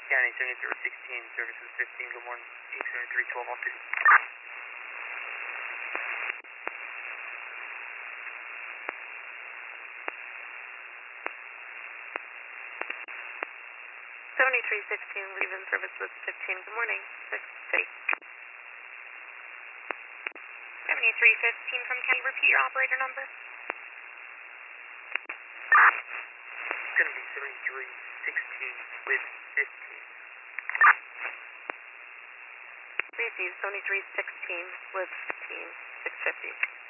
County 7316, service was 15, good morning. 873, 12 on 2. 7316, leave in service was 15, good morning. 6 City. 7315 from County, repeat your operator number. It's going to be 7316 with 15. Receive 7316 with 15, 650.